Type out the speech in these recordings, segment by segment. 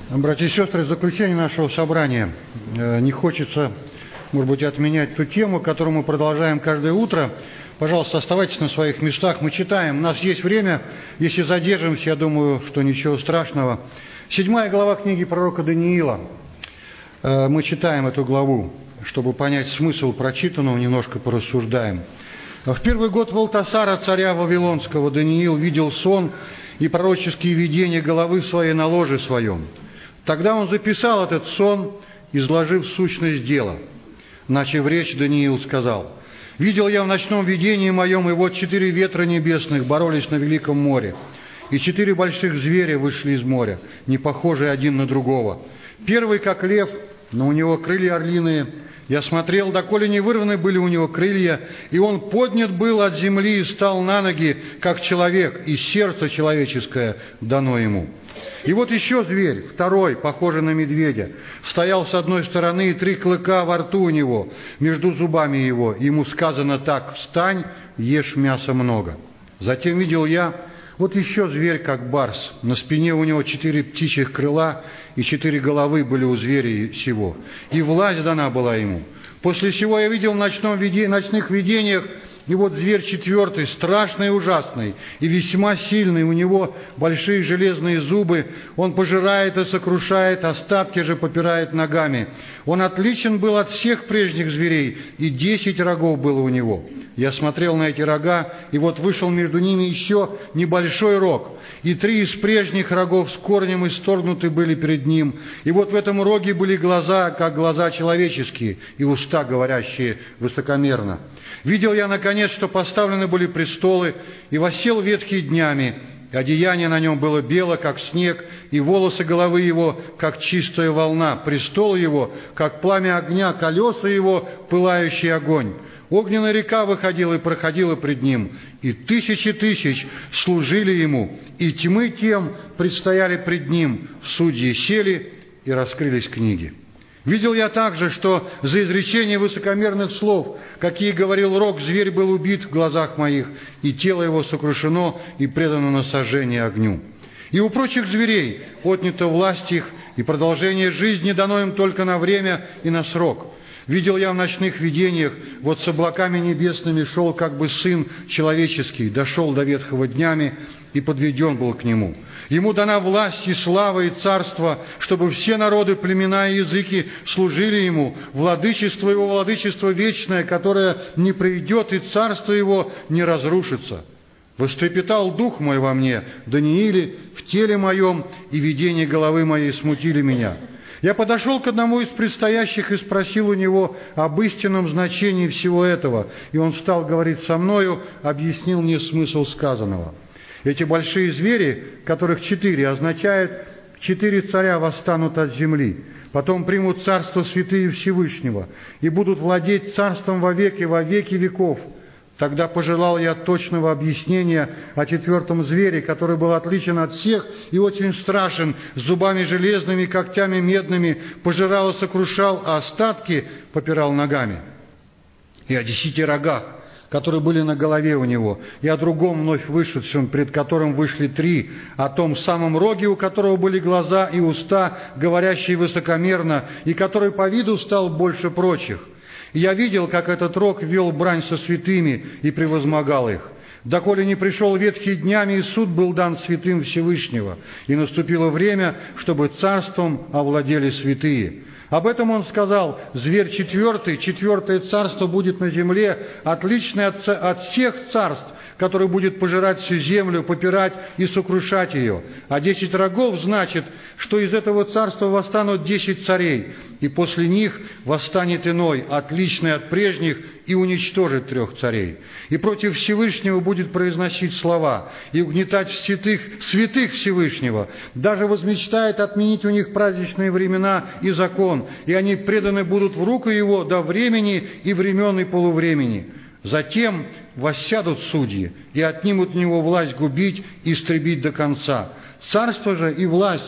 Братья и сестры, в заключение нашего собрания не хочется, может быть, отменять ту тему, которую мы продолжаем каждое утро. Пожалуйста, оставайтесь на своих местах. Мы читаем. У нас есть время. Если задержимся, я думаю, что ничего страшного. 7 глава книги пророка Даниила. Мы читаем эту главу, чтобы понять смысл прочитанного, немножко порассуждаем. В первый год Валтасара, царя Вавилонского, Даниил видел сон и пророческие видения головы своей на ложе своем. Тогда он записал этот сон, изложив сущность дела. Начав речь, Даниил сказал: «Видел я в ночном видении моем, и вот 4 ветра небесных боролись на великом море, и 4 больших зверя вышли из моря, не похожие один на другого. Первый, как лев, но у него крылья орлиные. Я смотрел, доколе не вырваны были у него крылья, и он поднят был от земли и стал на ноги, как человек, и сердце человеческое дано ему. И вот еще зверь, второй, похожий на медведя, стоял с одной стороны, и 3 клыка во рту у него, между зубами его. Ему сказано так: встань, ешь мяса много. Затем видел я вот еще зверь, как барс. На спине у него 4 птичьих крыла, и 4 головы были у зверя сего. И власть дана была ему. После сего я видел в ночных видениях, и вот зверь 4, страшный и ужасный, и весьма сильный, у него большие железные зубы, он пожирает и сокрушает, остатки же попирает ногами. Он отличен был от всех прежних зверей, и 10 рогов было у него. Я смотрел на эти рога, и вот вышел между ними еще небольшой рог, и 3 из прежних рогов с корнем исторгнуты были перед ним. И вот в этом роге были глаза, как глаза человеческие, и уста, говорящие высокомерно. Видел я, наконец, что поставлены были престолы, и воссел ветхий днями, одеяние на нем было бело, как снег, и волосы головы его, как чистая волна, престол его, как пламя огня, колеса его, пылающий огонь. Огненная река выходила и проходила пред ним, и тысячи тысяч служили ему, и тьмы тем предстояли пред ним. Судьи сели, и раскрылись книги. Видел я также, что за изречение высокомерных слов, какие говорил рог, зверь был убит в глазах моих, и тело его сокрушено и предано на сожжение огню. И у прочих зверей отнята власть их, и продолжение жизни дано им только на время и на срок. Видел я в ночных видениях, вот с облаками небесными шел как бы Сын Человеческий, дошел до ветхого днями и подведен был к Нему. Ему дана власть и слава и царство, чтобы все народы, племена и языки служили Ему. Владычество Его, владычество вечное, которое не придет, и царство Его не разрушится. Вострепетал дух мой во мне, Данииле, в теле моем, и видения головы моей смутили меня. Я подошел к одному из предстоящих и спросил у него об истинном значении всего этого, и он стал говорить со мною, объяснил мне смысл сказанного. Эти большие звери, которых 4, означают 4 царя восстанут от земли, потом примут царство святые Всевышнего и будут владеть царством во веки веков. Тогда пожелал я точного объяснения о 4 звере, который был отличен от всех и очень страшен, с зубами железными, когтями медными, пожирал и сокрушал, а остатки попирал ногами. И о 10 рогах, которые были на голове у него, и о другом вновь вышедшем, пред которым вышли 3, о том самом роге, у которого были глаза и уста, говорящие высокомерно, и который по виду стал больше прочих. И я видел, как этот рог вел брань со святыми и превозмогал их. Доколе не пришел ветхий днями, и суд был дан святым Всевышнего, и наступило время, чтобы царством овладели святые. Об этом он сказал: зверь 4 царство будет на земле, отличное от всех царств, который будет пожирать всю землю, попирать и сокрушать ее. А 10 рогов значит, что из этого царства восстанут 10 царей, и после них восстанет иной, отличный от прежних, и уничтожит 3 царей. И против Всевышнего будет произносить слова, и угнетать святых Всевышнего, даже возмечтает отменить у них праздничные времена и закон, и они преданы будут в руку его до времени и времен и полувремени. Затем воссядут судьи и отнимут у него власть губить и истребить до конца. Царство же и власть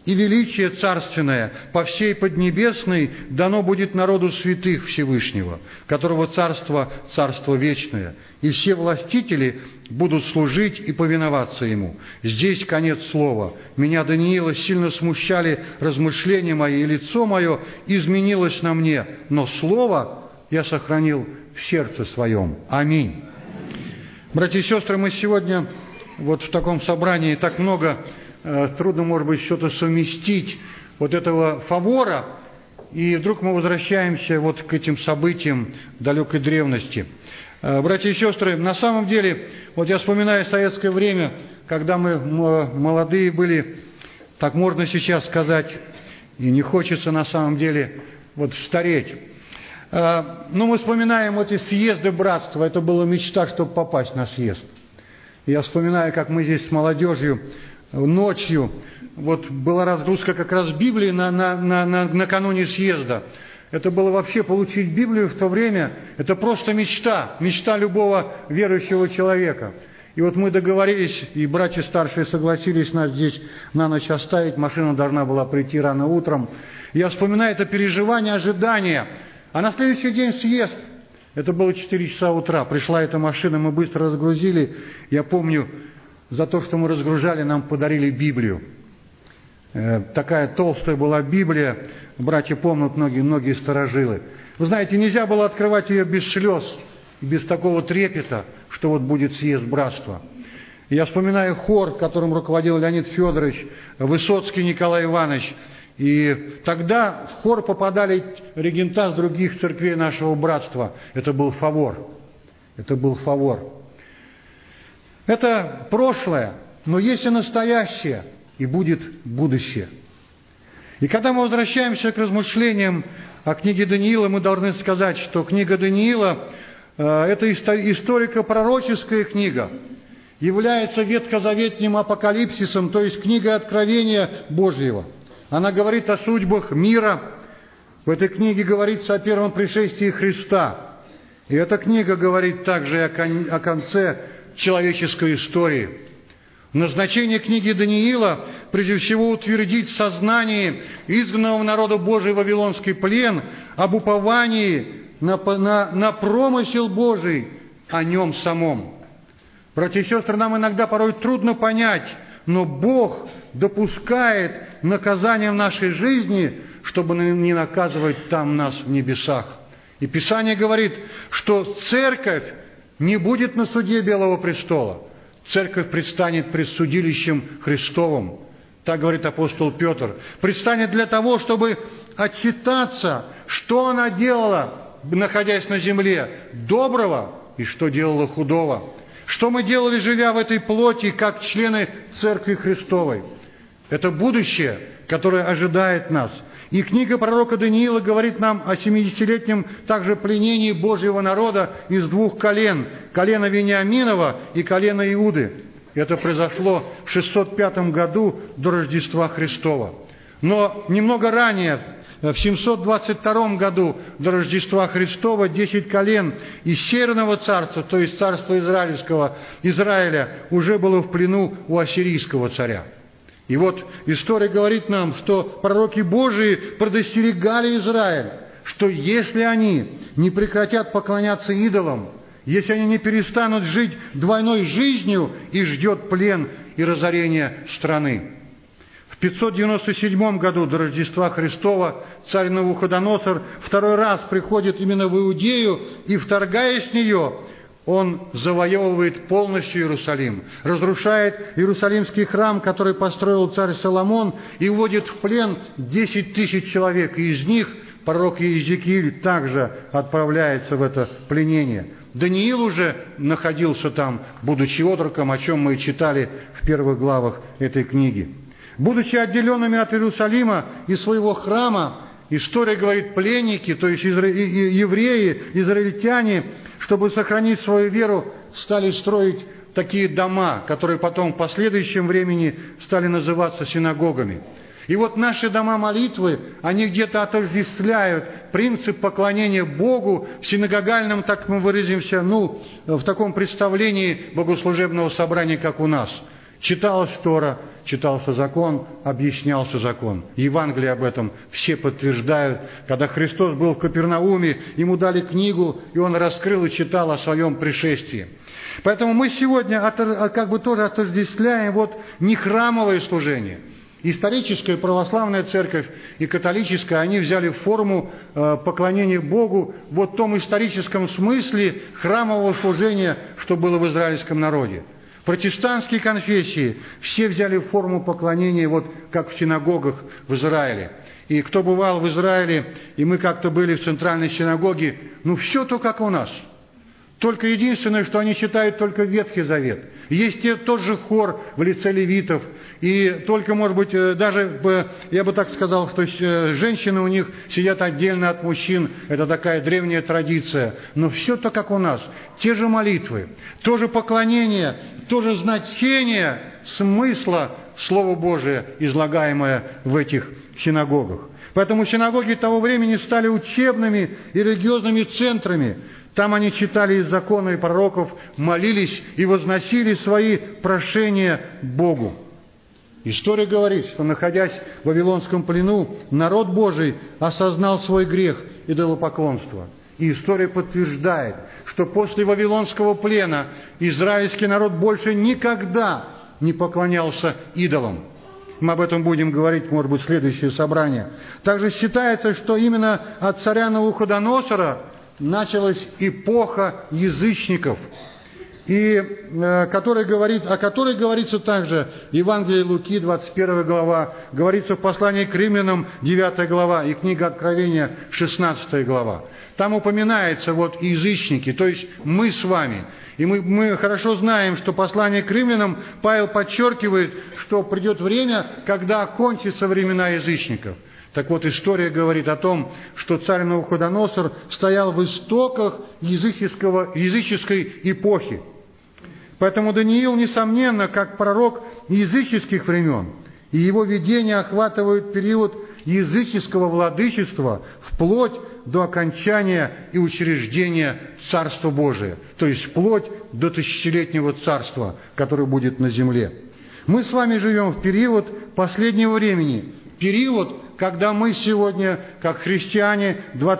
и величие царственное по всей Поднебесной дано будет народу святых Всевышнего, которого царство – царство вечное, и все властители будут служить и повиноваться ему. Здесь конец слова. Меня, Даниила, сильно смущали размышления мои, и лицо мое изменилось на мне, но слово я сохранил в сердце своем. Аминь. Братья и сестры, мы сегодня вот в таком собрании так много, трудно, может быть, что-то совместить вот этого фавора, и вдруг мы возвращаемся вот к этим событиям далекой древности. Братья и сестры, на самом деле, вот я вспоминаю советское время, когда мы молодые были, так можно сейчас сказать, и не хочется на самом деле вот стареть. Но мы вспоминаем эти съезды братства, это была мечта, чтобы попасть на съезд. Я вспоминаю, как мы здесь с молодежью ночью, вот была разгрузка как раз Библии накануне съезда. Это было вообще получить Библию в то время, это просто мечта, мечта любого верующего человека. И вот мы договорились, и братья старшие согласились нас здесь на ночь оставить, машина должна была прийти рано утром. Я вспоминаю это переживание, ожидание. А на следующий день съезд, это было 4 часа утра, пришла эта машина, мы быстро разгрузили. Я помню, за то, что мы разгружали, нам подарили Библию. Такая толстая была Библия, братья помнят, многие старожилы. Вы знаете, нельзя было открывать ее без слез, без такого трепета, что вот будет съезд братства. Я вспоминаю хор, которым руководил Леонид Федорович, Высоцкий Николай Иванович. И тогда в хор попадали регента с других церквей нашего братства. Это был фавор. Это был фавор. Это прошлое, но есть и настоящее, и будет будущее. И когда мы возвращаемся к размышлениям о книге Даниила, мы должны сказать, что книга Даниила – это историко-пророческая книга, является ветхозаветным апокалипсисом, то есть книгой откровения Божьего. Она говорит о судьбах мира. В этой книге говорится о первом пришествии Христа. И эта книга говорит также о конце человеческой истории. Назначение книги Даниила прежде всего утвердить в сознании изгнанного народа Божий в Вавилонский плен об уповании на промысел Божий о нем самом. Братья и сестры, нам иногда порой трудно понять, но Бог допускает наказание в нашей жизни, чтобы не наказывать там нас в небесах. И Писание говорит, что церковь не будет на суде Белого престола. Церковь предстанет пред судилищем Христовым. Так говорит апостол Петр. Предстанет для того, чтобы отчитаться, что она делала, находясь на земле, доброго, и что делала худого. Что мы делали, живя в этой плоти, как члены Церкви Христовой. Это будущее, которое ожидает нас. И книга пророка Даниила говорит нам о 70-летнем также пленении Божьего народа из 2 колен. Колена Вениаминова и колена Иуды. Это произошло в 605 году до Рождества Христова. Но немного ранее, в 722 году до Рождества Христова, 10 колен из Северного царства, то есть царства Израиля, уже было в плену у ассирийского царя. И вот история говорит нам, что пророки Божии предостерегали Израиль, что если они не прекратят поклоняться идолам, если они не перестанут жить двойной жизнью, их ждет плен и разорение страны. В 597 году до Рождества Христова царь Навуходоносор 2-й раз приходит именно в Иудею, и, вторгаясь в нее, он завоевывает полностью Иерусалим, разрушает Иерусалимский храм, который построил царь Соломон, и вводит в плен 10 тысяч человек, и из них пророк Иезекииль также отправляется в это пленение. Даниил уже находился там, будучи отроком, о чем мы и читали в первых главах этой книги. Будучи отделенными от Иерусалима и своего храма, история говорит, пленники, то есть евреи, израильтяне, чтобы сохранить свою веру, стали строить такие дома, которые потом в последующем времени стали называться синагогами. И вот наши дома молитвы, они где-то отождествляют принцип поклонения Богу в синагогальном, так мы выразимся, в таком представлении богослужебного собрания, как у нас. Читалась Тора, читался закон, объяснялся закон. Евангелие об этом все подтверждают. Когда Христос был в Капернауме, ему дали книгу, и он раскрыл и читал о своем пришествии. Поэтому мы сегодня как бы тоже отождествляем вот не храмовое служение. Историческая православная церковь и католическая, они взяли форму поклонения Богу вот в том историческом смысле храмового служения, что было в израильском народе. Протестантские конфессии все взяли форму поклонения, вот как в синагогах в Израиле. И кто бывал в Израиле, и мы как-то были в центральной синагоге, ну все то, как у нас. Только единственное, что они читают только Ветхий Завет. Есть тот же хор в лице левитов. И только, может быть, даже, я бы так сказал, что женщины у них сидят отдельно от мужчин. Это такая древняя традиция. Но все то, как у нас. Те же молитвы, то же поклонение, то же значение смысла Слова Божия, излагаемое в этих синагогах. Поэтому синагоги того времени стали учебными и религиозными центрами. Там они читали из закона и пророков, молились и возносили свои прошения Богу. История говорит, что, находясь в Вавилонском плену, народ Божий осознал свой грех идолопоклонства. И история подтверждает, что после Вавилонского плена израильский народ больше никогда не поклонялся идолам. Мы об этом будем говорить, может быть, в следующее собрание. Также считается, что именно от царя Навуходоносора началась эпоха язычников, и о которой говорится также в Евангелии Луки, 21 глава, говорится в послании к римлянам, 9 глава, и книга Откровения, 16 глава. Там упоминается вот язычники, то есть мы с вами. И мы хорошо знаем, что послание к римлянам Павел подчеркивает, что придет время, когда окончатся времена язычников. Так вот, история говорит о том, что царь Навуходоносор стоял в истоках языческой эпохи. Поэтому Даниил, несомненно, как пророк языческих времен, и его видения охватывают период языческого владычества вплоть до окончания и учреждения Царства Божия, то есть вплоть до тысячелетнего царства, которое будет на земле. Мы с вами живем в период последнего времени, период, когда мы сегодня, как христиане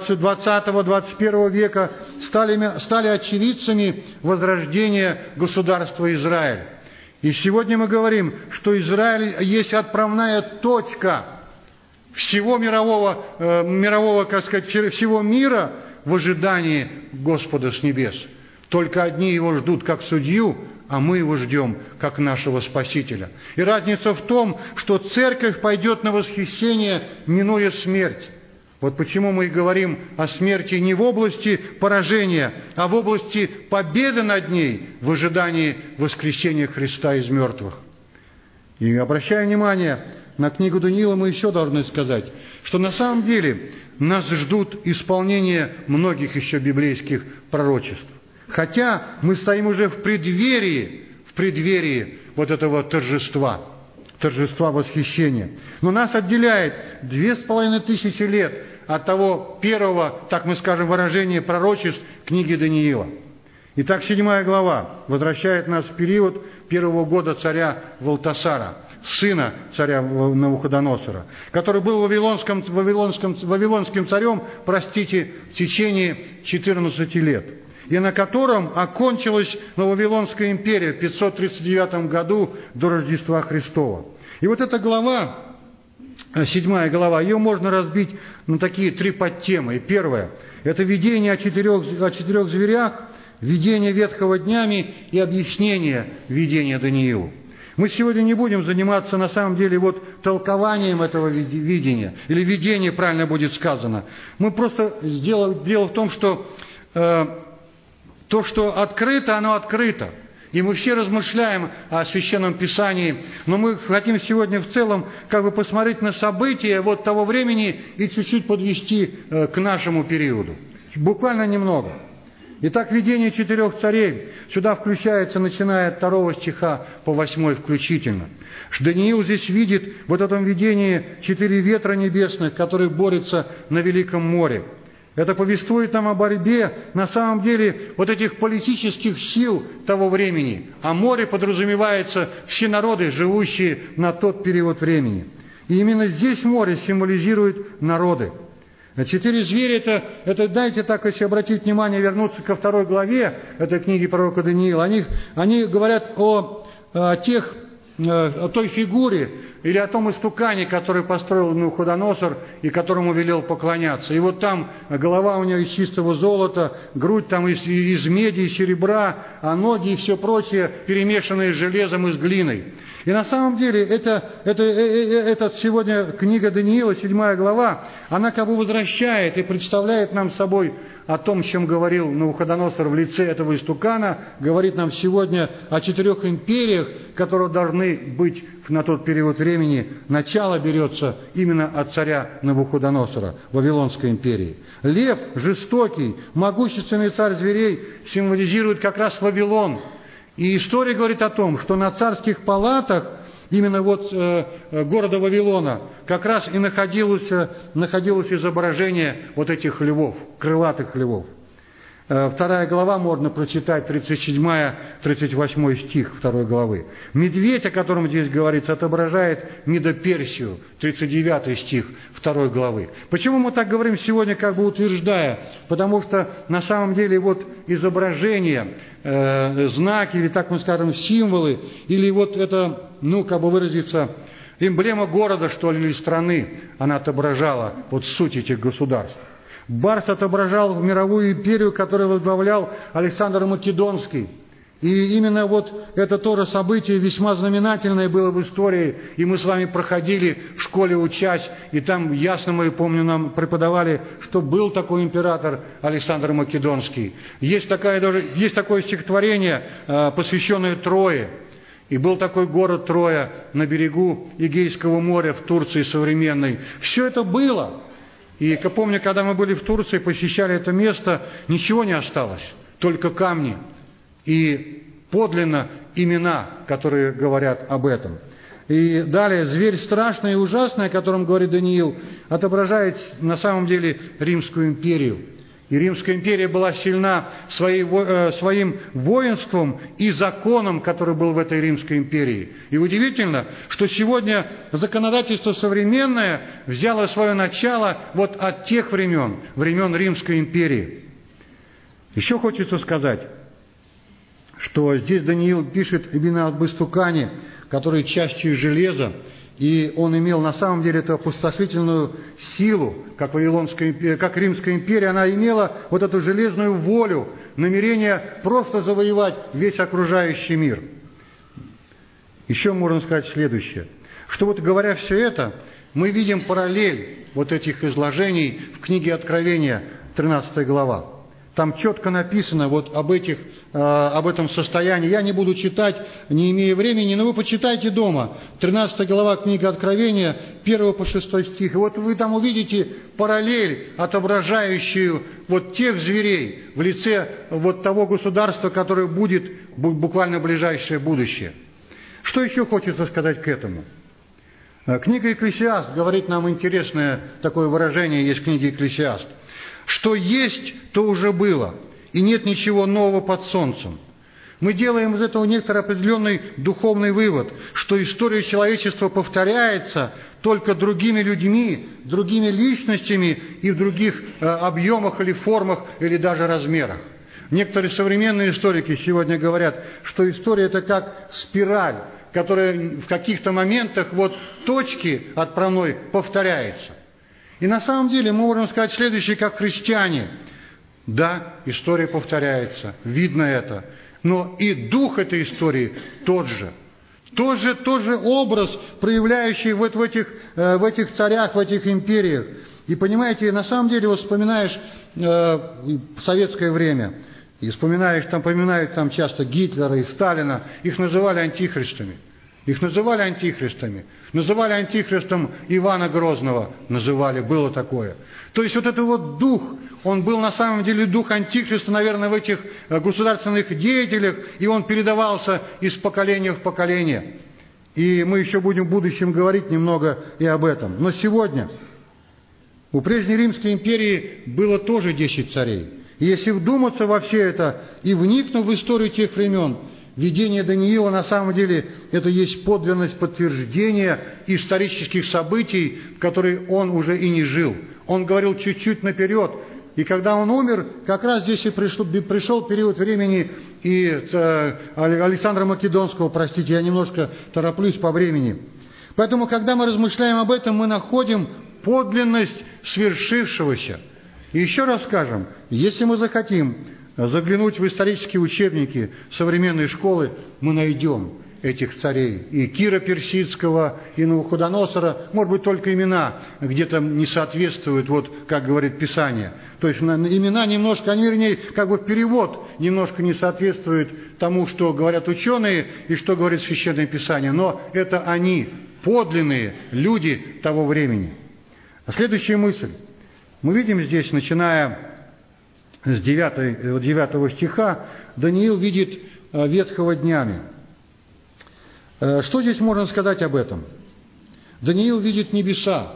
20-21 века, стали очевидцами возрождения государства Израиль. И сегодня мы говорим, что Израиль есть отправная точка всего мирового, как сказать, всего мира в ожидании Господа с небес. Только одни его ждут как судью, а мы его ждем как нашего Спасителя. И разница в том, что церковь пойдет на восхищение, минуя смерть. Вот почему мы и говорим о смерти не в области поражения, а в области победы над ней в ожидании воскресения Христа из мертвых. И обращая внимание на книгу Даниила, мы еще должны сказать, что на самом деле нас ждут исполнения многих еще библейских пророчеств. Хотя мы стоим уже в преддверии вот этого торжества восхищения. Но нас отделяет 2500 лет от того первого, так мы скажем, выражения пророчеств книги Даниила. Итак, 7 глава возвращает нас в период первого года царя Валтасара, сына царя Навуходоносора, который был вавилонским царем, в течение 14 лет. И на котором окончилась Вавилонская империя в 539 году до Рождества Христова. И вот эта глава, 7 глава, ее можно разбить на такие 3 подтемы. И первое – это видение о четырех зверях, видение ветхого днями и объяснение видения Даниилу. Мы сегодня не будем заниматься, на самом деле, вот толкованием этого видения, или видения, правильно будет сказано. Мы просто дело в том, что то, что открыто, оно открыто. И мы все размышляем о Священном Писании, но мы хотим сегодня в целом как бы посмотреть на события вот того времени и чуть-чуть подвести к нашему периоду. Буквально немного. Итак, видение 4 царей. Сюда включается, начиная от 2 стиха по 8 включительно. Даниил здесь видит в этом видении 4 ветра небесных, которые борются на Великом море. Это повествует нам о борьбе, на самом деле, вот этих политических сил того времени. А море подразумевается все народы, живущие на тот период времени. И именно здесь море символизирует народы. 4 зверя, это, знаете, так, если обратить внимание, вернуться ко 2 главе этой книги пророка Даниила, они говорят о той фигуре или о том истукане, который построил Навуходоносор и которому велел поклоняться. И вот там голова у него из чистого золота, грудь там из меди и серебра, а ноги и все прочее перемешанные с железом и с глиной. И на самом деле, это сегодня книга Даниила, 7 глава, она как бы возвращает и представляет нам собой о том, о чем говорил Навуходоносор в лице этого истукана, говорит нам сегодня о 4 империях, которые должны быть на тот период времени. Начало берется именно от царя Навуходоносора, Вавилонской империи. Лев, жестокий, могущественный царь зверей, символизирует как раз Вавилон. И история говорит о том, что на царских палатах именно вот города Вавилона как раз и находилось изображение вот этих львов, крылатых львов. 2 глава можно прочитать, 37-38 стих 2 главы. Медведь, о котором здесь говорится, отображает Медоперсию, 39 стих 2 главы. Почему мы так говорим сегодня, как бы утверждая? Потому что на самом деле вот изображения, знаки, или так мы скажем, символы, или вот это, как бы выразиться, эмблема города, что ли, или страны, она отображала вот суть этих государств. Барс отображал мировую империю, которую возглавлял Александр Македонский. И именно вот это тоже событие весьма знаменательное было в истории, и мы с вами проходили в школе учась, и там ясно, мы помню, нам преподавали, что был такой император Александр Македонский. Есть такое стихотворение, посвященное Трое. И был такой город Троя на берегу Эгейского моря в Турции современной. Все это было. И я помню, когда мы были в Турции, посещали это место, ничего не осталось, только камни и подлинно имена, которые говорят об этом. И далее, зверь страшный и ужасный, о котором говорит Даниил, отображает на самом деле Римскую империю. И Римская империя была сильна своим воинством и законом, который был в этой Римской империи. И удивительно, что сегодня законодательство современное взяло свое начало вот от тех времен Римской империи. Еще хочется сказать, что здесь Даниил пишет именно об истукане, который частью железа, и он имел на самом деле эту опустошительную силу, как Римская империя, она имела вот эту железную волю, намерение просто завоевать весь окружающий мир. Еще можно сказать следующее, что вот говоря все это, мы видим параллель вот этих изложений в книге Откровения, 13 глава. Там четко написано вот об этом состоянии. Я не буду читать, не имея времени, но вы почитайте дома. 13 глава книги Откровения, 1 по 6 стих. И вот вы там увидите параллель, отображающую вот тех зверей в лице вот того государства, которое будет буквально в ближайшее будущее. Что еще хочется сказать к этому? Книга Екклесиаст говорит нам интересное такое выражение, есть в книге Екклесиаст. Что есть, то уже было, и нет ничего нового под солнцем. Мы делаем из этого некоторый определенный духовный вывод, что история человечества повторяется только другими людьми, другими личностями и в других объемах или формах, или даже размерах. Некоторые современные историки сегодня говорят, что история это как спираль, которая в каких-то моментах вот точки отправной повторяется. И на самом деле мы можем сказать следующее, как христиане. Да, история повторяется, видно это. Но и дух этой истории тот же. Тот же образ, проявляющий вот в этих царях, в этих империях. И понимаете, на самом деле вот вспоминаешь советское время, и поминают там часто Гитлера и Сталина, их называли антихристами. Называли антихристом Ивана Грозного, было такое. То есть вот этот вот дух, он был на самом деле дух антихриста, наверное, в этих государственных деятелях, и он передавался из поколения в поколение. И мы еще будем в будущем говорить немного и об этом. Но сегодня У прежней Римской империи было тоже 10 царей. И если вдуматься во все это и вникнув в историю тех времен, видение Даниила на самом деле это есть подлинность подтверждения исторических событий, в которые он уже и не жил. Он говорил чуть-чуть наперед. И когда он умер, как раз здесь и пришел период времени и Александра Македонского, простите, я немножко тороплюсь по времени. Поэтому, когда мы размышляем об этом, мы находим подлинность свершившегося. И еще раз скажем, если мы захотим заглянуть в исторические учебники современной школы, мы найдем этих царей. И Кира Персидского, и Навуходоносора, может быть, только имена где-то не соответствуют, вот как говорит Писание. То есть имена немножко, они, вернее, как бы перевод немножко не соответствует тому, что говорят ученые и что говорит Священное Писание. Но это они, подлинные люди того времени. А следующая мысль. Мы видим здесь, начиная с 9 стиха, Даниил видит ветхого днями. Что здесь можно сказать об этом? Даниил видит небеса,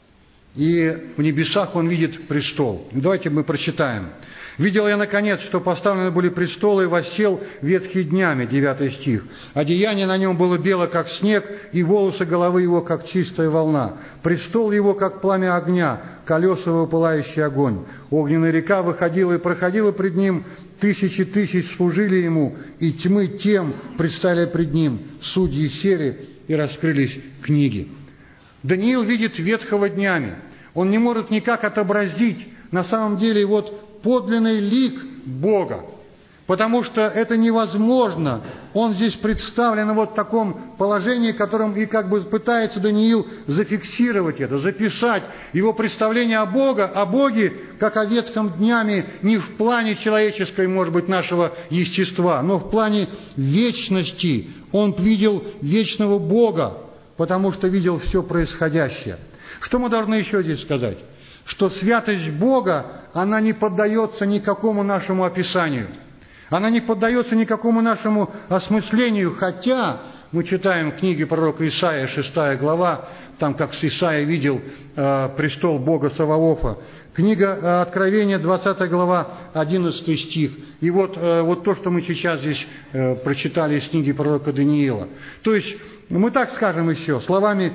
и в небесах он видит престол. Давайте мы прочитаем. «Видел я, наконец, что поставлены были престолы, и воссел ветхий днями», 9 стих. «Одеяние на нем было бело, как снег, и волосы головы его, как чистая волна. Престол его, как пламя огня, колеса его пылающий огонь. Огненная река выходила и проходила пред ним, тысячи тысяч служили ему, и тьмы тем предстали пред ним. Судьи сели, и раскрылись книги». Даниил видит ветхого днями. Он не может никак отобразить на самом деле вот подлинный лик Бога, потому что это невозможно. Он здесь представлен вот в таком положении, которым и как бы пытается Даниил зафиксировать это, записать его представление о Боге, как о ветхом днями, не в плане человеческой, может быть, нашего естества, но в плане вечности. Он видел вечного Бога, потому что видел все происходящее. Что мы должны еще здесь сказать? Что святость Бога, она не поддается никакому нашему описанию. Она не поддается никакому нашему осмыслению, хотя мы читаем в книге пророка Исаия, 6 глава, там как Исаия видел престол Бога Саваофа. Книга Откровения, 20 глава, 11 стих. И вот то, что мы сейчас здесь прочитали из книги пророка Даниила. То есть, мы так скажем еще, словами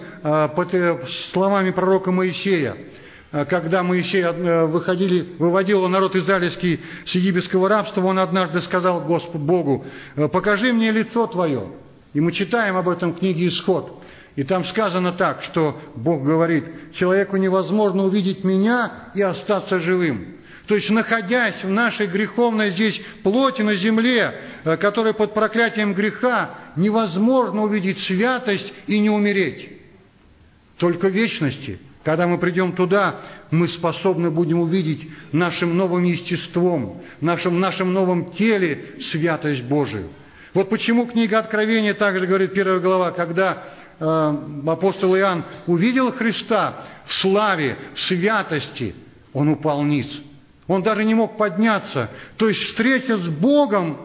пророка Моисея. Когда Моисей выводил народ израильский с египетского рабства, он однажды сказал Господу Богу: «Покажи мне лицо Твое». И мы читаем об этом в книге Исход. И там сказано так, что Бог говорит: «Человеку невозможно увидеть меня и остаться живым». То есть, находясь в нашей греховной здесь плоти на земле, которая под проклятием греха, невозможно увидеть святость и не умереть. Только в вечности. Когда мы придем туда, мы способны будем увидеть нашим новым естеством, в нашем новом теле святость Божию. Вот почему книга Откровения также говорит, 1 глава, когда апостол Иоанн увидел Христа в славе, в святости, он упал ниц. Он даже не мог подняться. То есть встреча с Богом,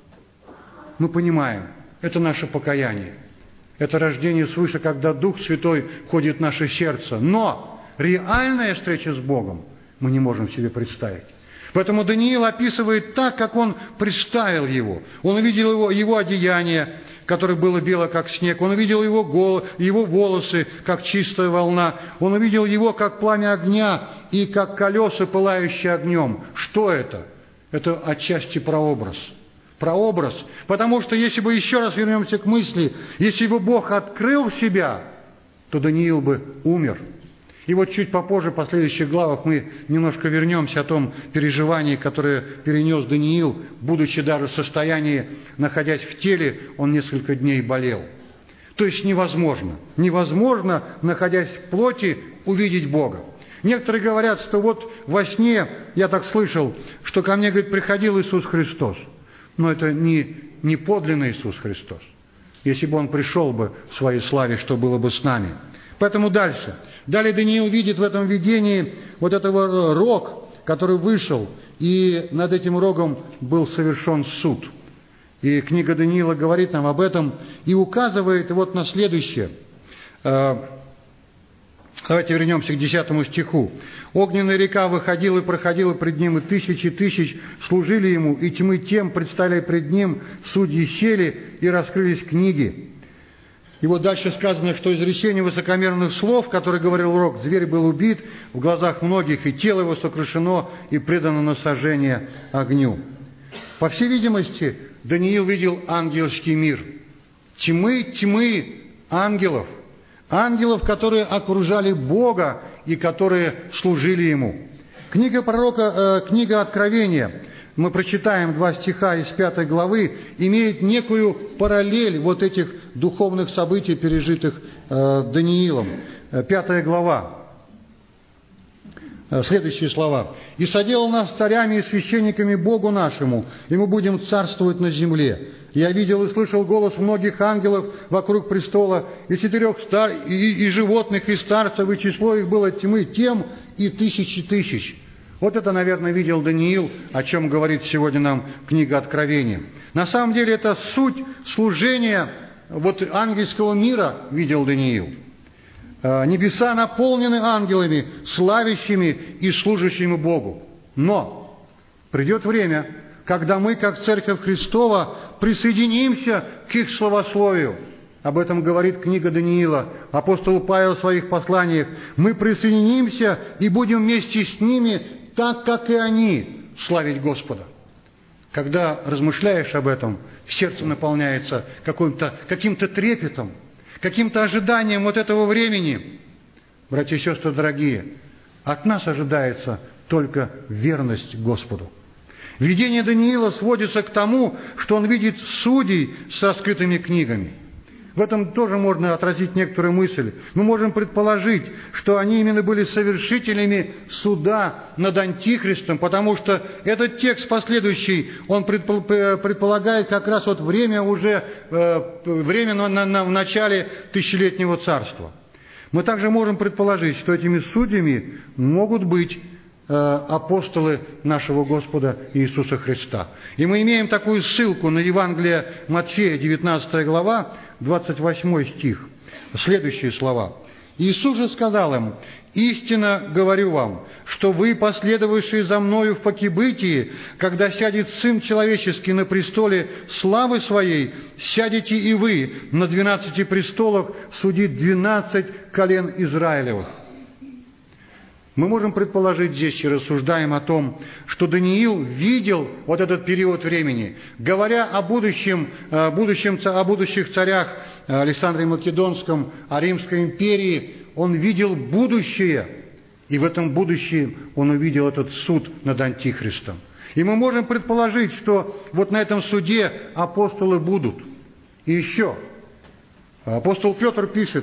мы понимаем, это наше покаяние. Это рождение свыше, когда Дух Святой входит в наше сердце. Но реальная встреча с Богом мы не можем себе представить. Поэтому Даниил описывает так, как он представил его. Он увидел его одеяние, которое было бело, как снег. Он увидел его волосы, как чистая волна. Он увидел его, как пламя огня и как колеса, пылающие огнем. Что это? Это отчасти прообраз. Прообраз. Потому что если бы, еще раз вернемся к мысли, если бы Бог открыл себя, то Даниил бы умер. И вот чуть попозже, в последующих главах, мы немножко вернемся о том переживании, которое перенес Даниил, будучи даже в состоянии, находясь в теле, он несколько дней болел. То есть невозможно, находясь в плоти, увидеть Бога. Некоторые говорят, что вот во сне, я так слышал, что ко мне, говорит, приходил Иисус Христос. Но это не подлинный Иисус Христос. Если бы Он пришел бы в своей славе, что было бы с нами. Поэтому дальше. Далее Даниил видит в этом видении вот этого рог, который вышел, и над этим рогом был совершен суд. И книга Даниила говорит нам об этом и указывает вот на следующее. Давайте вернемся к 10 стиху. «Огненная река выходила и проходила пред ним, и тысячи тысяч служили ему, и тьмы тем предстали пред ним, судьи сели, и раскрылись книги». И вот дальше сказано, что изречение высокомерных слов, которые говорил Рок, зверь был убит в глазах многих, и тело его сокрушено и предано на сожжение огню. По всей видимости, Даниил видел ангельский мир. Тьмы ангелов. Ангелов, которые окружали Бога и которые служили Ему. Книга Откровения, мы прочитаем 2 стиха из 5 главы, имеет некую параллель вот этих духовных событий, пережитых Даниилом. 5 глава. Следующие слова. «И соделал нас царями и священниками Богу нашему, и мы будем царствовать на земле. Я видел и слышал голос многих ангелов вокруг престола, и животных, и старцев, и число их было тьмы тем, и тысячи тысяч». Вот это, наверное, видел Даниил, о чем говорит сегодня нам книга Откровения. На самом деле это суть служения вот ангельского мира видел Даниил. Небеса наполнены ангелами, славящими и служащими Богу. Но придет время, когда мы, как Церковь Христова, присоединимся к их славословию. Об этом говорит книга Даниила. Апостол Павел в своих посланиях. Мы присоединимся и будем вместе с ними, так как и они, славить Господа. Когда размышляешь об этом, сердце наполняется каким-то трепетом, каким-то ожиданием вот этого времени. Братья и сестры дорогие, от нас ожидается только верность Господу. Видение Даниила сводится к тому, что он видит судей с раскрытыми книгами. В этом тоже можно отразить некоторую мысль. Мы можем предположить, что они именно были совершителями суда над Антихристом, потому что этот текст последующий, он предполагает как раз вот время в начале тысячелетнего царства. Мы также можем предположить, что этими судьями могут быть апостолы нашего Господа Иисуса Христа. И мы имеем такую ссылку на Евангелие Матфея, 19 глава, 28 стих. Следующие слова. «Иисус же сказал им: истинно говорю вам, что вы, последовавшие за Мною в покибытии, когда сядет Сын Человеческий на престоле славы Своей, сядете и вы на 12 престолах судить 12 колен Израилевых». Мы можем предположить здесь, и рассуждаем о том, что Даниил видел вот этот период времени. Говоря о будущих царях Александре Македонском, о Римской империи, он видел будущее. И в этом будущем он увидел этот суд над Антихристом. И мы можем предположить, что вот на этом суде апостолы будут. И еще. Апостол Петр пишет,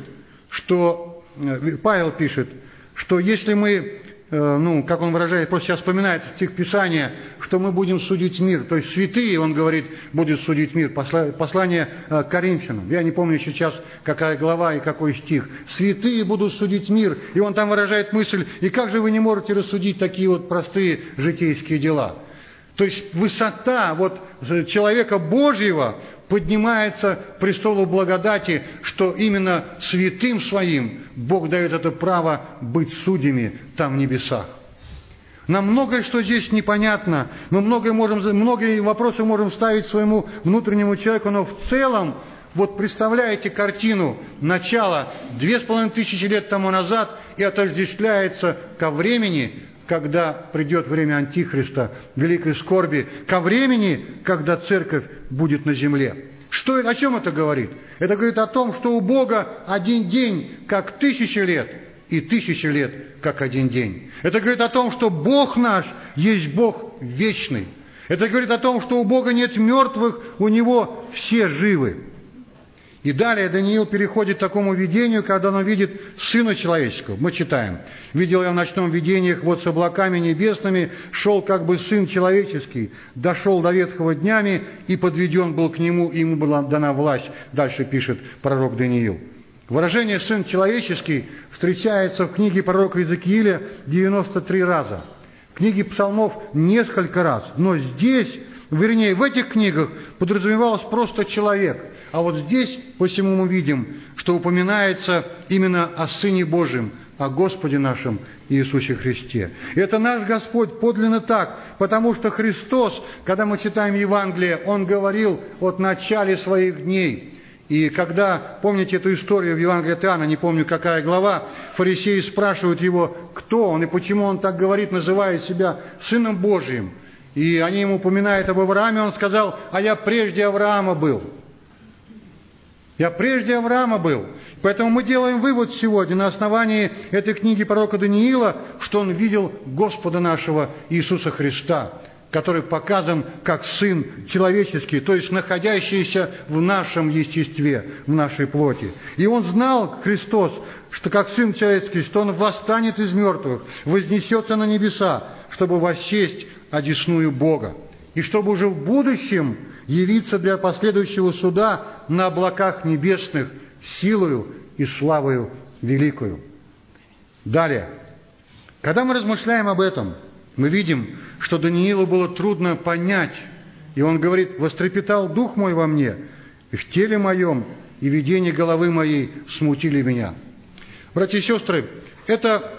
Павел пишет, что если мы, как он выражает, просто сейчас вспоминает стих Писания, что мы будем судить мир, то есть святые, он говорит, будут судить мир, послание к Коринфянам. Я не помню сейчас, какая глава и какой стих. Святые будут судить мир, и он там выражает мысль, и как же вы не можете рассудить такие вот простые житейские дела? То есть высота вот человека Божьего поднимается к престолу благодати, что именно святым своим Бог дает это право быть судьями там в небесах. Нам многое, что здесь непонятно, мы многие вопросы можем ставить своему внутреннему человеку, но в целом, вот представляете картину начала 2500 лет тому назад и отождествляется ко времени, когда придет время Антихриста, великой скорби, ко времени, когда церковь будет на земле. О чем это говорит? Это говорит о том, что у Бога один день, как 1000 лет, и 1000 лет, как один день. Это говорит о том, что Бог наш есть Бог вечный. Это говорит о том, что у Бога нет мертвых, у Него все живы. И далее Даниил переходит к такому видению, когда он видит Сына Человеческого. Мы читаем. «Видел я в ночном видениях, вот с облаками небесными шел как бы Сын Человеческий, дошел до ветхого днями и подведен был к Нему, и Ему была дана власть». Дальше пишет пророк Даниил. Выражение «Сын Человеческий» встречается в книге пророка Иезекииля 93 раза. В книге Псалмов несколько раз. Но здесь, в этих книгах подразумевалось просто человек. А вот здесь, посему мы видим, что упоминается именно о Сыне Божьем, о Господе нашем Иисусе Христе. И это наш Господь подлинно так, потому что Христос, когда мы читаем Евангелие, Он говорил от начала своих дней. И когда, помните эту историю в Евангелии от Иоанна, не помню какая глава, фарисеи спрашивают Его, кто Он и почему Он так говорит, называя себя Сыном Божиим. И они Ему упоминают об Аврааме, Он сказал: а я прежде Авраама был. Я прежде Авраама был. Поэтому мы делаем вывод сегодня на основании этой книги пророка Даниила, что он видел Господа нашего Иисуса Христа, который показан как Сын человеческий, то есть находящийся в нашем естестве, в нашей плоти. И он знал, Христос, что как Сын человеческий, что Он восстанет из мертвых, вознесется на небеса, чтобы воссесть одесную Бога. И чтобы уже в будущем явиться для последующего суда на облаках небесных силою и славою великою. Далее. Когда мы размышляем об этом, мы видим, что Даниилу было трудно понять. И он говорит: «Вострепетал дух мой во мне, и в теле моем, и видение головы моей смутили меня». Братья и сестры, это,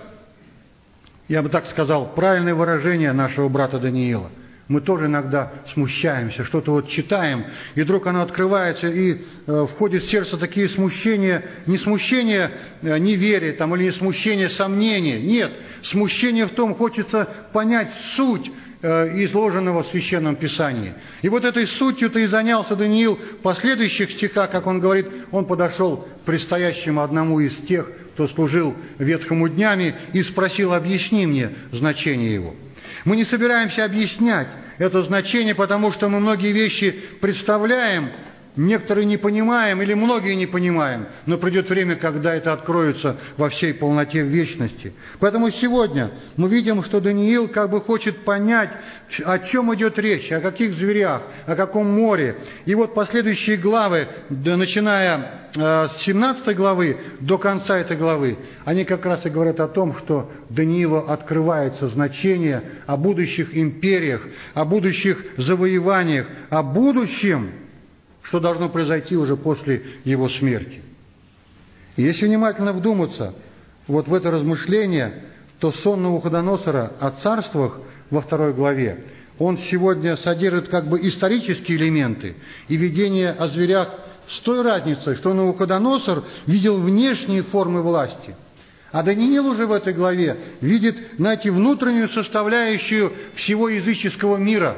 я бы так сказал, правильное выражение нашего брата Даниила. Мы тоже иногда смущаемся, что-то вот читаем, и вдруг оно открывается, и входит в сердце такие смущения, не смущение неверия там, или не смущение сомнения, нет, смущение в том, хочется понять суть изложенного в Священном Писании. И вот этой сутью-то и занялся Даниил в последующих стихах, как он говорит, он подошел к предстоящему одному из тех, кто служил ветхому днями, и спросил: «Объясни мне значение его». Мы не собираемся объяснять это значение, потому что мы многие вещи представляем, некоторые не понимаем или многие не понимаем, но придет время, когда это откроется во всей полноте в вечности. Поэтому сегодня мы видим, что Даниил как бы хочет понять, о чем идет речь, о каких зверях, о каком море. И вот последующие главы, начиная с 17 главы до конца этой главы, они как раз и говорят о том, что Даниилу открывается значение о будущих империях, о будущих завоеваниях, о будущем, что должно произойти уже после его смерти. И если внимательно вдуматься вот в это размышление, то сон Навуходоносора о царствах во 2 главе, он сегодня содержит как бы исторические элементы и видение о зверях с той разницей, что Навуходоносор видел внешние формы власти, а Даниил уже в этой главе видит, знаете, внутреннюю составляющую всего языческого мира,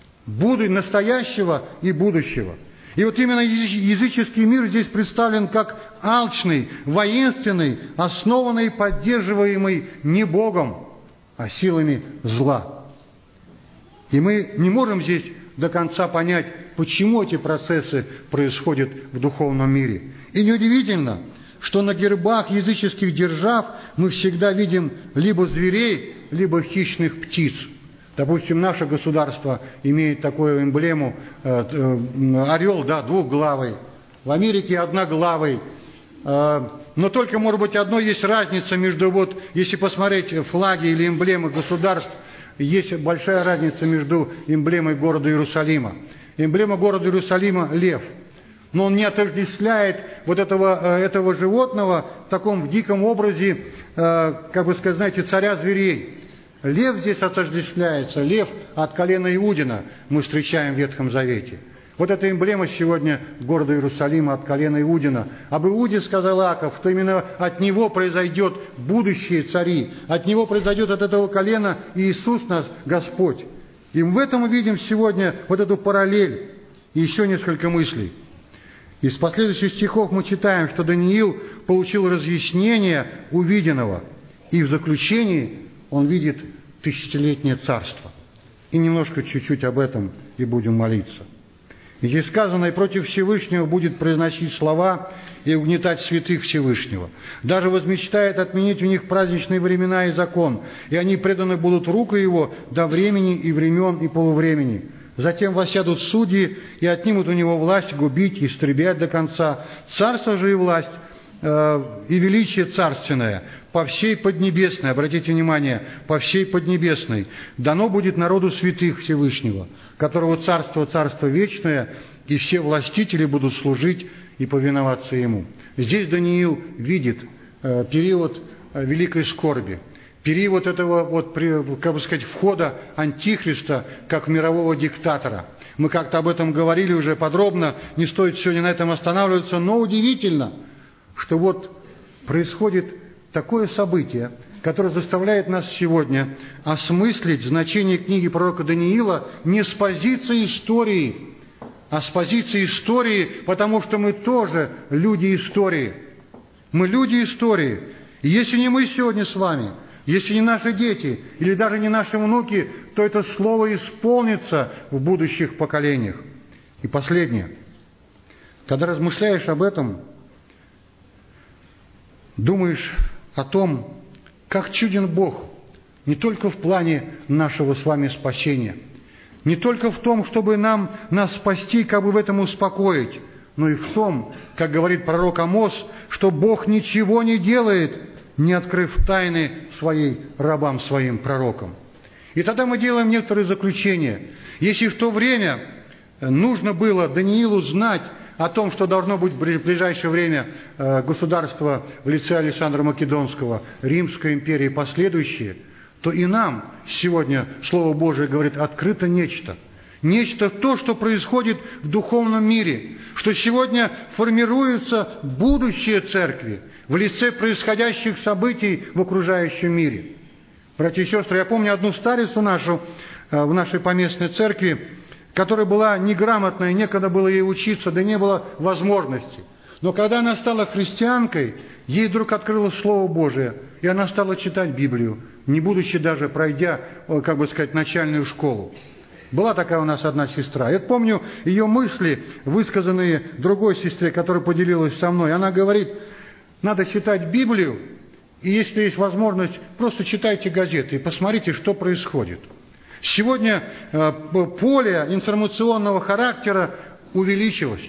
настоящего и будущего. И вот именно языческий мир здесь представлен как алчный, воинственный, основанный и поддерживаемый не Богом, а силами зла. И мы не можем здесь до конца понять, почему эти процессы происходят в духовном мире. И неудивительно, что на гербах языческих держав мы всегда видим либо зверей, либо хищных птиц. Допустим, наше государство имеет такую эмблему, орел, да, двухглавый, в Америке одноглавый, но только, может быть, одно есть разница между, вот, если посмотреть флаги или эмблемы государств, есть большая разница между эмблемой города Иерусалима. Эмблема города Иерусалима – лев, но он не отождествляет вот этого животного в таком диком образе, как бы сказать, знаете, царя зверей. Лев здесь отождествляется, лев от колена Иудина мы встречаем в Ветхом Завете. Вот эта эмблема сегодня города Иерусалима от колена Иудина. Об Иуде сказал Иаков, что именно от него произойдет будущие цари, от него произойдет от этого колена Иисус наш Господь. И в этом мы видим сегодня вот эту параллель и еще несколько мыслей. Из последующих стихов мы читаем, что Даниил получил разъяснение увиденного, и в заключении он видит тысячелетнее царство. И немножко чуть-чуть об этом и будем молиться. И здесь сказано: «И против Всевышнего будет произносить слова и угнетать святых Всевышнего. Даже возмечтает отменить у них праздничные времена и закон, и они преданы будут в руку его до времени и времен и полувремени. Затем воссядут судьи и отнимут у него власть губить и истреблять до конца. Царство же и власть и величие царственное по всей Поднебесной, обратите внимание, по всей Поднебесной, дано будет народу святых Всевышнего, которого царство вечное, и все властители будут служить и повиноваться ему». Здесь Даниил видит период великой скорби, период этого, как бы сказать, входа Антихриста как мирового диктатора. Мы как-то об этом говорили уже подробно, не стоит сегодня на этом останавливаться, но удивительно, что вот происходит такое событие, которое заставляет нас сегодня осмыслить значение книги пророка Даниила не с позиции истории, а с позиции истории, потому что мы тоже люди истории. Мы люди истории. И если не мы сегодня с вами, если не наши дети или даже не наши внуки, то это слово исполнится в будущих поколениях. И последнее. Когда размышляешь об этом, думаешь о том, как чуден Бог, не только в плане нашего с вами спасения, не только в том, чтобы нас спасти, как бы в этом успокоить, но и в том, как говорит пророк Амос, что Бог ничего не делает, не открыв тайны своей рабам, своим пророкам. И тогда мы делаем некоторые заключения. Если в то время нужно было Даниилу знать о том, что должно быть в ближайшее время государство в лице Александра Македонского, Римская империя и последующие, то и нам сегодня Слово Божие говорит, открыто нечто. Нечто то, что происходит в духовном мире, что сегодня формируется будущее церкви в лице происходящих событий в окружающем мире. Братья и сестры, я помню одну старицу нашу в нашей поместной церкви, которая была неграмотная, некогда было ей учиться, да не было возможности. Но когда она стала христианкой, ей вдруг открылось Слово Божие, и она стала читать Библию, не будучи даже пройдя, как бы сказать, начальную школу. Была такая у нас одна сестра. Я помню ее мысли, высказанные другой сестре, которая поделилась со мной. Она говорит, надо читать Библию, и если есть возможность, просто читайте газеты и посмотрите, что происходит. Сегодня поле информационного характера увеличилось.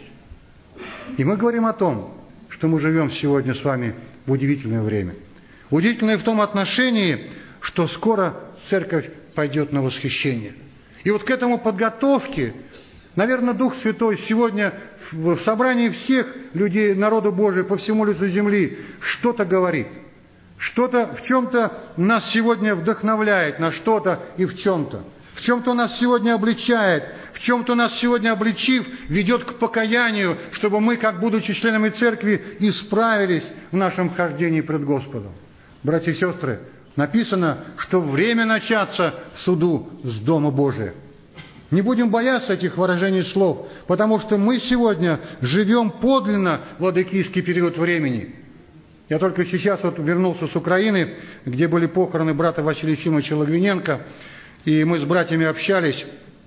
И мы говорим о том, что мы живем сегодня с вами в удивительное время. Удивительное в том отношении, что скоро церковь пойдет на восхищение. И вот к этому подготовке, наверное, Дух Святой сегодня в собрании всех людей, народу Божия по всему лицу земли что-то говорит. Что-то в чем-то нас сегодня вдохновляет на что-то и в чем-то. В чем-то нас сегодня обличает, в чем-то нас сегодня обличив, ведет к покаянию, чтобы мы, как будучи членами церкви, исправились в нашем хождении пред Господом. Братья и сестры, написано, что время начаться суду с Дома Божия. Не будем бояться этих выражений слов, потому что мы сегодня живем подлинно в ладыкийский период времени. Я только сейчас вернулся с Украины, где были похороны брата Василия Ефимовича Логвиненко, и мы с братьями общались,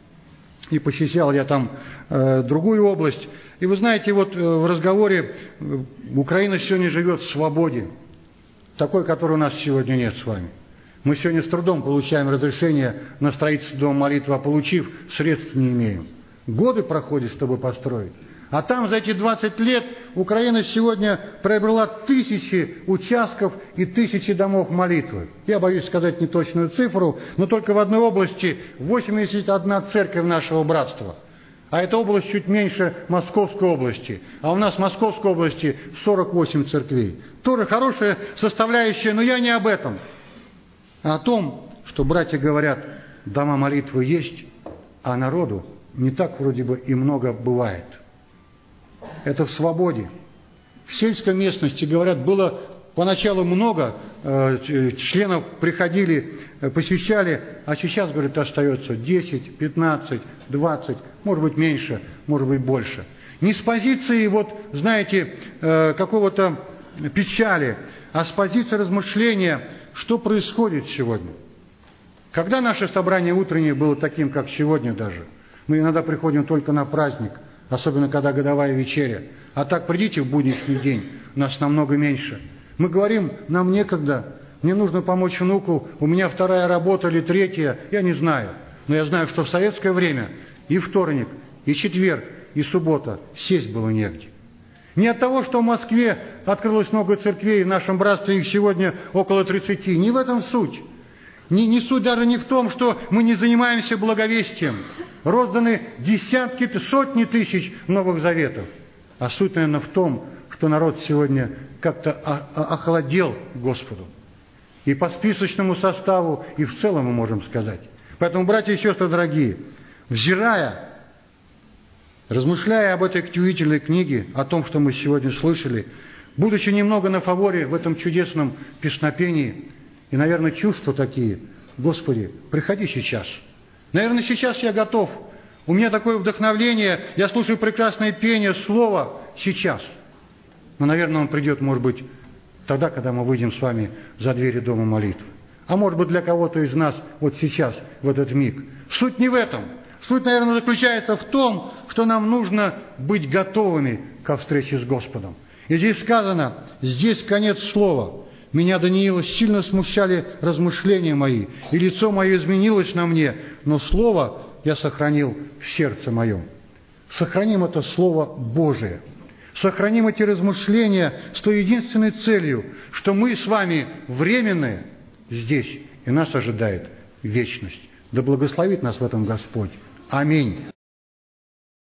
и посещал я там другую область. И вы знаете, вот в разговоре Украина сегодня живет в свободе, такой, которой у нас сегодня нет с вами. Мы сегодня с трудом получаем разрешение на строительство дома молитвы, а получив, средств не имеем. Годы проходят, чтобы построить. А там за эти 20 лет Украина сегодня приобрела тысячи участков и тысячи домов молитвы. Я боюсь сказать неточную цифру, но только в одной области 81 церковь нашего братства. А эта область чуть меньше Московской области. А у нас в Московской области 48 церквей. Тоже хорошая составляющая, но я не об этом. А о том, что братья говорят, дома молитвы есть, а народу не так вроде бы и много бывает. Это в свободе. В сельской местности, говорят, было поначалу много членов, приходили, посещали, а сейчас, говорят, остается 10, 15, 20, может быть меньше, может быть больше. Не с позиции, вот, знаете, какого-то печали, а с позиции размышления, что происходит сегодня. Когда наше собрание утреннее было таким, как сегодня даже, мы иногда приходим только на праздник, особенно когда годовая вечеря. А так придите в будничный день, нас намного меньше. Мы говорим, нам некогда, мне нужно помочь внуку, у меня вторая работа или третья, я не знаю. Но я знаю, что в советское время и вторник, и четверг, и суббота сесть было негде. Не от того, что в Москве открылось много церквей, в нашем братстве их сегодня около 30, не в этом суть. Не суть даже не в том, что мы не занимаемся благовестием. Розданы десятки, сотни тысяч Новых Заветов. А суть, наверное, в том, что народ сегодня как-то охладел к Господу. и по списочному составу, и в целом мы можем сказать. Поэтому, братья и сестры дорогие, взирая, размышляя об этой удивительной книге, о том, что мы сегодня слышали, будучи немного на фаворе в этом чудесном песнопении, и, наверное, чувства такие, Господи, приходи сейчас. Наверное, сейчас я готов. У меня такое вдохновление, я слушаю прекрасное пение, слово сейчас. Но, наверное, он придет, может быть, тогда, когда мы выйдем с вами за двери дома молитвы. А может быть, для кого-то из нас вот сейчас, в этот миг. Суть не в этом. Суть, наверное, заключается в том, что нам нужно быть готовыми ко встрече с Господом. И здесь сказано, здесь конец слова. Меня, Даниила, сильно смущали размышления мои, и лицо мое изменилось на мне, но слово я сохранил в сердце моем. Сохраним это Слово Божие. Сохраним эти размышления с той единственной целью, что мы с вами временные здесь, и нас ожидает вечность. Да благословит нас в этом Господь. Аминь.